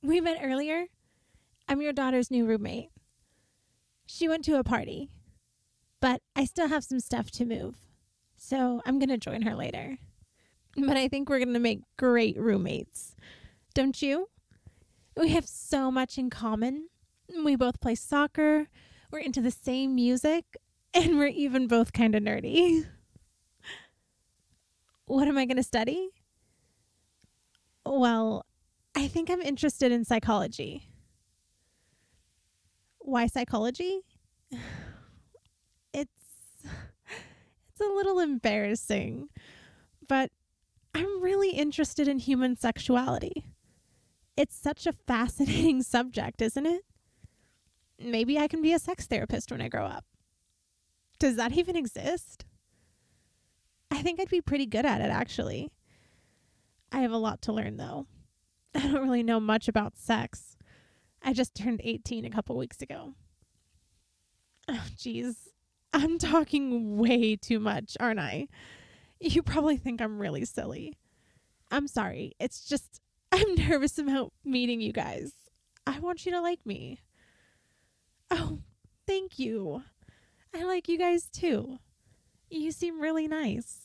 We met earlier. I'm your daughter's new roommate. She went to a party, but I still have some stuff to move, so I'm going to join her later. But I think we're going to make great roommates. Don't you? We have so much in common. We both play soccer, we're into the same music, and we're even both kind of nerdy. What am I going to study? Well, I think I'm interested in psychology. Why psychology? It's a little embarrassing, but I'm really interested in human sexuality. It's such a fascinating subject, isn't it? Maybe I can be a sex therapist when I grow up. Does that even exist? I think I'd be pretty good at it, actually. I have a lot to learn, though. I don't really know much about sex. I just turned 18 a couple weeks ago. Oh, geez. I'm talking way too much, aren't I? You probably think I'm really silly. I'm sorry. It's just, I'm nervous about meeting you guys. I want you to like me. Oh, thank you. I like you guys too. You seem really nice.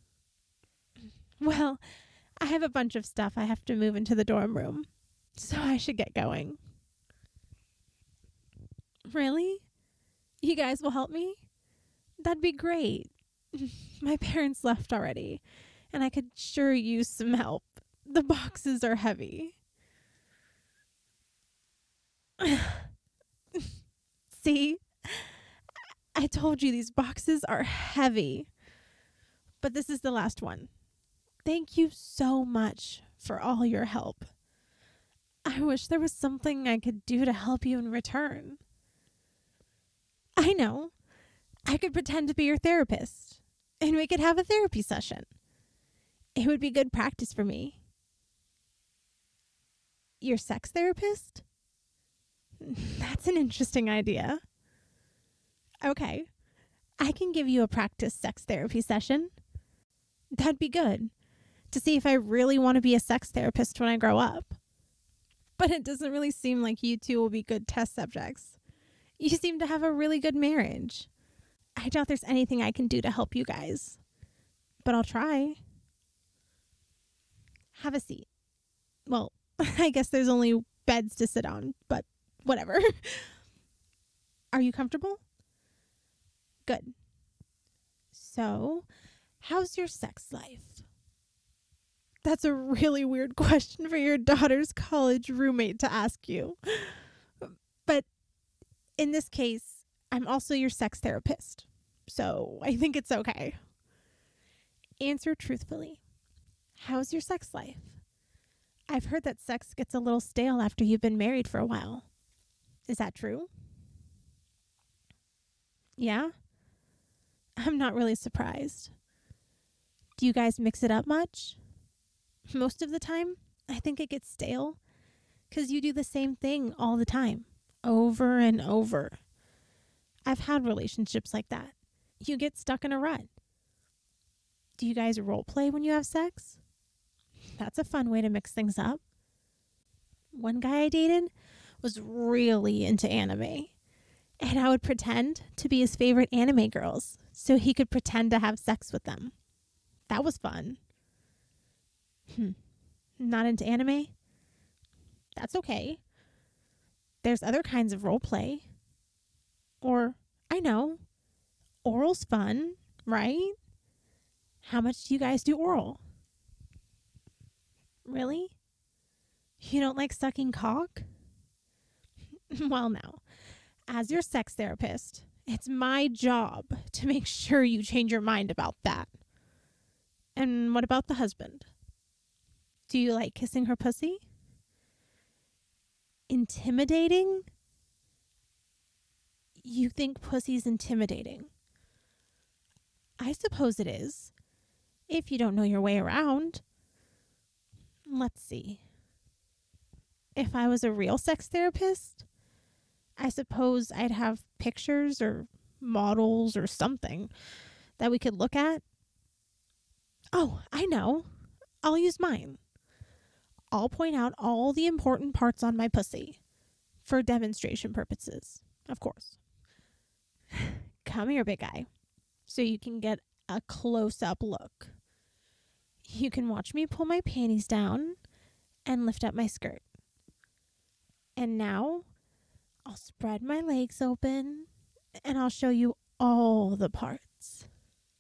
Well, I have a bunch of stuff I have to move into the dorm room, so I should get going. Really? You guys will help me? That'd be great. My parents left already, and I could sure use some help. The boxes are heavy. See? I told you these boxes are heavy. But this is the last one. Thank you so much for all your help. I wish there was something I could do to help you in return. I know. I could pretend to be your therapist, and we could have a therapy session. It would be good practice for me. Your sex therapist? That's an interesting idea. Okay, I can give you a practice sex therapy session. That'd be good, to see if I really want to be a sex therapist when I grow up. But it doesn't really seem like you two will be good test subjects. You seem to have a really good marriage. I doubt there's anything I can do to help you guys, but I'll try. Have a seat. Well, I guess there's only beds to sit on, but whatever. Are you comfortable? Good. So, how's your sex life? That's a really weird question for your daughter's college roommate to ask you. But in this case, I'm also your sex therapist, so I think it's okay. Answer truthfully. How's your sex life? I've heard that sex gets a little stale after you've been married for a while. Is that true? Yeah? I'm not really surprised. Do you guys mix it up much? Most of the time, I think it gets stale because you do the same thing all the time, over and over. I've had relationships like that. You get stuck in a rut. Do you guys role play when you have sex? That's a fun way to mix things up. One guy I dated was really into anime, and I would pretend to be his favorite anime girls so he could pretend to have sex with them. That was fun. Not into anime? That's okay. There's other kinds of role play. Or, I know, oral's fun, right? How much do you guys do oral? Really? You don't like sucking cock? Well, now, as your sex therapist, it's my job to make sure you change your mind about that. And what about the husband? Do you like kissing her pussy? Intimidating? You think pussy's intimidating? I suppose it is, if you don't know your way around. Let's see. If I was a real sex therapist, I suppose I'd have pictures or models or something that we could look at. Oh, I know. I'll use mine. I'll point out all the important parts on my pussy for demonstration purposes, of course. Come here, big guy, so you can get a close-up look. You can watch me pull my panties down and lift up my skirt. And now I'll spread my legs open and I'll show you all the parts.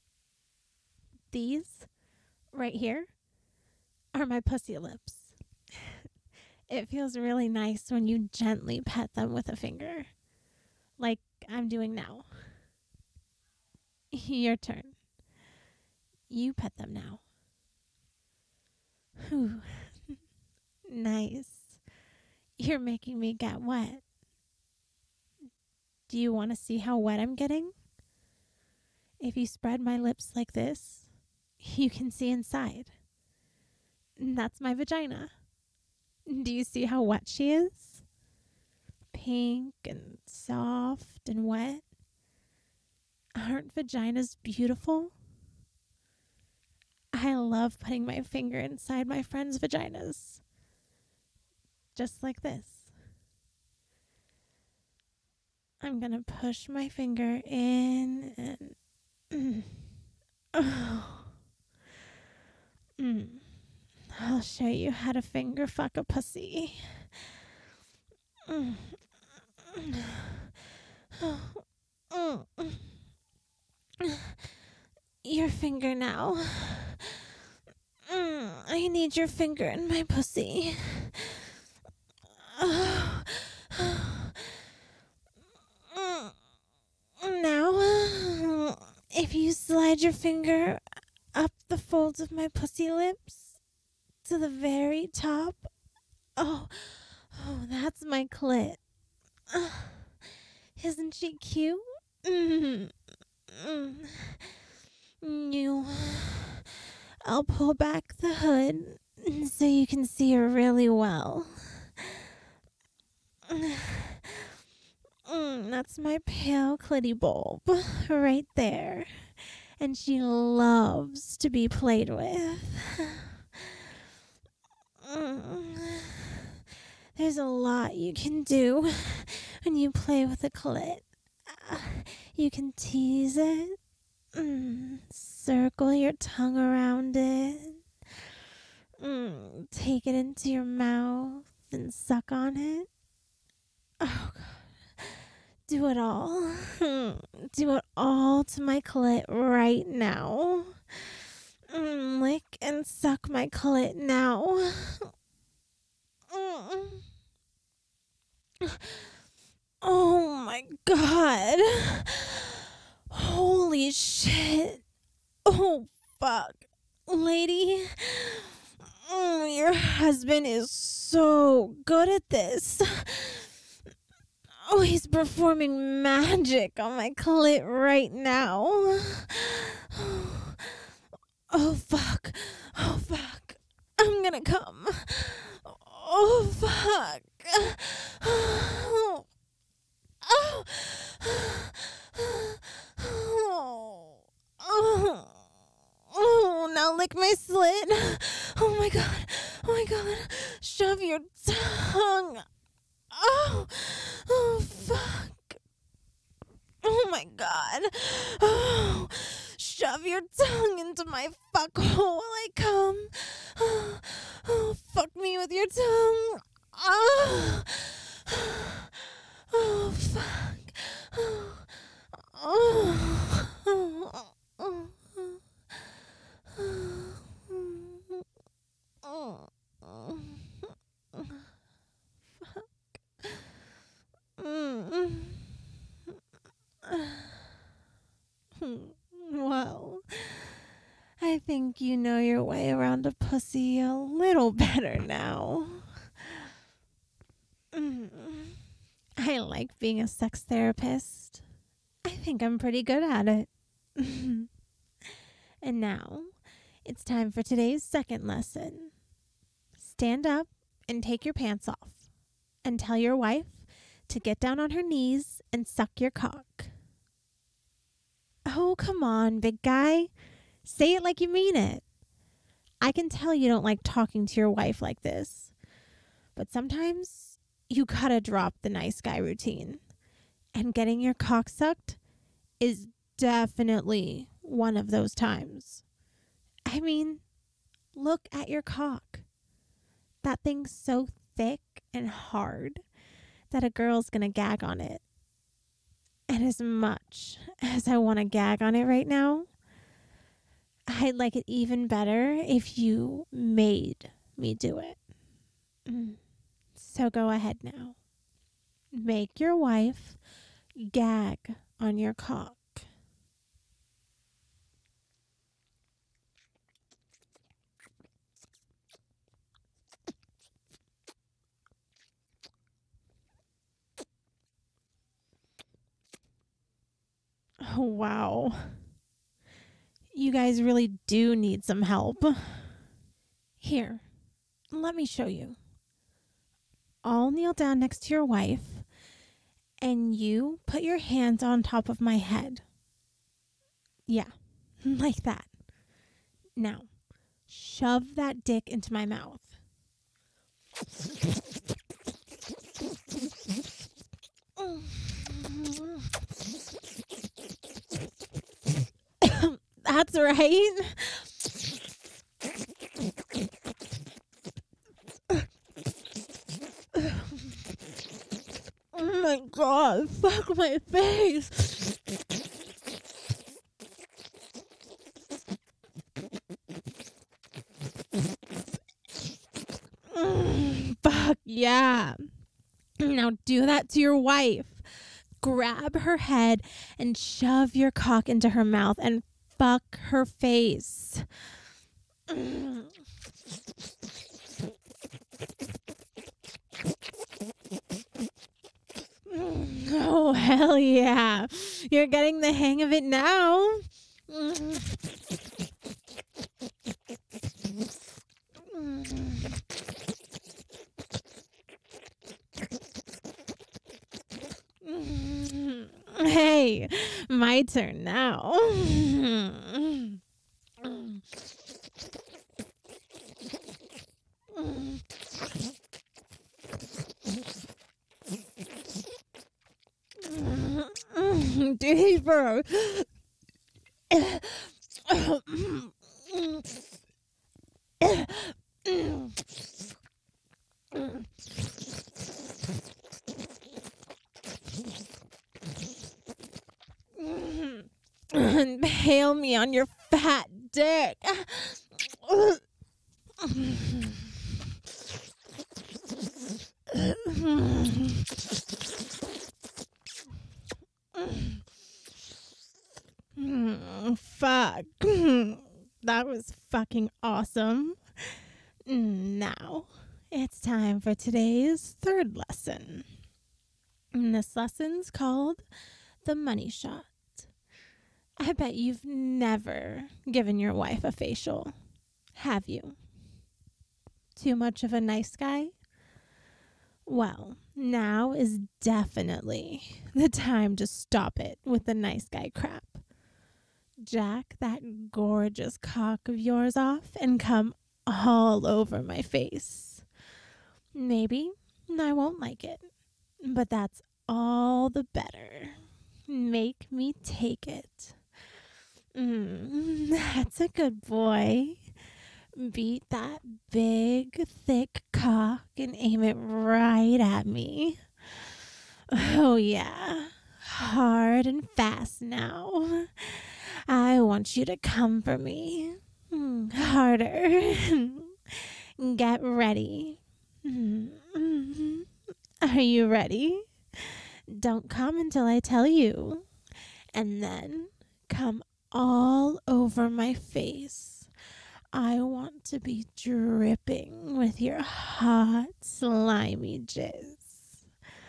These right here are my pussy lips. It feels really nice when you gently pet them with a finger, like I'm doing now. Your turn. You pet them now. Whew. Nice. You're making me get wet. Do you want to see how wet I'm getting? If you spread my lips like this, you can see inside. That's my vagina. Do you see how wet she is? Pink and soft and wet. Aren't vaginas beautiful? I love putting my finger inside my friends' vaginas. Just like this. I'm going to push my finger in and... I'll show you how to finger fuck a pussy. Your finger now. I need your finger in my pussy. Now, if you slide your finger up the folds of my pussy lips to the very top. Oh, that's my clit. Isn't she cute? I'll pull back the hood so you can see her really well. That's my pale clitty bulb right there. And she loves to be played with. There's a lot you can do when you play with a clit. You can tease it, circle your tongue around it, take it into your mouth and suck on it. Oh, God. Do it all. Do it all to my clit right now. Lick and suck my clit now. Oh my God. Holy shit. Oh fuck. Lady, your husband is so good at this. Oh, he's performing magic on my clit right now. Oh, fuck. Oh, fuck. I'm gonna come. Oh, fuck. Oh. Oh. Oh. Oh, now lick my slit. Oh, my God. Oh, my God. Shove your tongue. Oh, fuck. Oh, my God. Oh, shove your tongue into my fuck hole while I come. Oh, fuck me with your tongue. Oh, fuck. Well, I think you know your way around a pussy a little better now. I like being a sex therapist. I think I'm pretty good at it. And now, it's time for today's second lesson. Stand up and take your pants off. And tell your wife to get down on her knees and suck your cock. Oh, come on, big guy. Say it like you mean it. I can tell you don't like talking to your wife like this, but sometimes you gotta drop the nice guy routine. And getting your cock sucked is definitely one of those times. I mean, look at your cock. That thing's so thick and hard that a girl's gonna gag on it. And as much as I want to gag on it right now, I'd like it even better if you made me do it. So go ahead now. Make your wife gag on your cock. Oh, wow. You guys really do need some help. Here, let me show you. I'll kneel down next to your wife, and you put your hands on top of my head. Yeah, like that. Now, shove that dick into my mouth. That's right. Oh my God, fuck my face. Fuck yeah. Now do that to your wife. Grab her head and shove your cock into her mouth and fuck her face. Oh, hell yeah. You're getting the hang of it now. Hey, my turn now. Deeper. Impale me on your fat dick. Fuck. That was fucking awesome. Now, it's time for today's third lesson. And this lesson's called the money shot. I bet you've never given your wife a facial, have you? Too much of a nice guy? Well, now is definitely the time to stop it with the nice guy crap. Jack that gorgeous cock of yours off and come all over my face. Maybe I won't like it, but that's all the better. Make me take it. That's a good boy. Beat that big, thick cock and aim it right at me. Oh, yeah. Hard and fast now. I want you to come for me. Harder. Get ready. Are you ready? Don't come until I tell you. And then come all over my face. I want to be dripping with your hot, slimy jizz.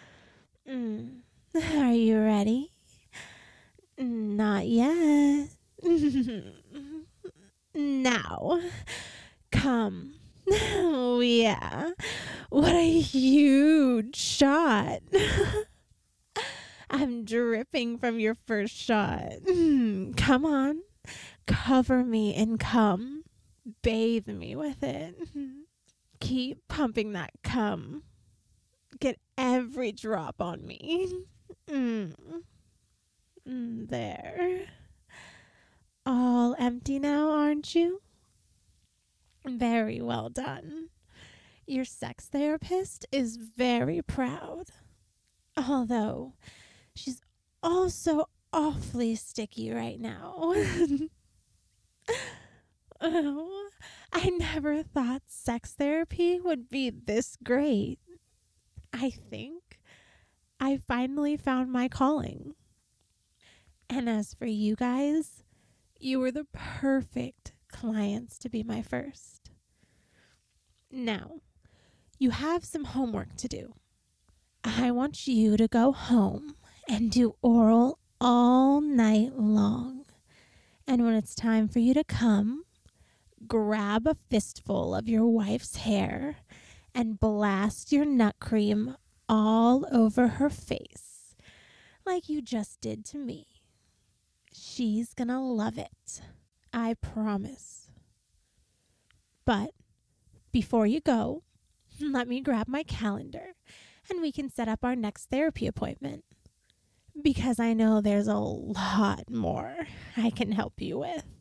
Are you ready? Not yet. Now, come. Oh, yeah. What a huge shot. I'm dripping from your first shot. Come on. Cover me and come. Bathe me with it. Keep pumping that cum. Get every drop on me. There. All empty now, aren't you? Very well done. Your sex therapist is very proud. Although, she's also awfully sticky right now. Oh, I never thought sex therapy would be this great. I think I finally found my calling. And as for you guys, you were the perfect clients to be my first. Now, you have some homework to do. I want you to go home and do oral all night long. And when it's time for you to come, grab a fistful of your wife's hair and blast your nut cream all over her face, like you just did to me. She's gonna love it. I promise. But before you go, let me grab my calendar and we can set up our next therapy appointment. Because I know there's a lot more I can help you with.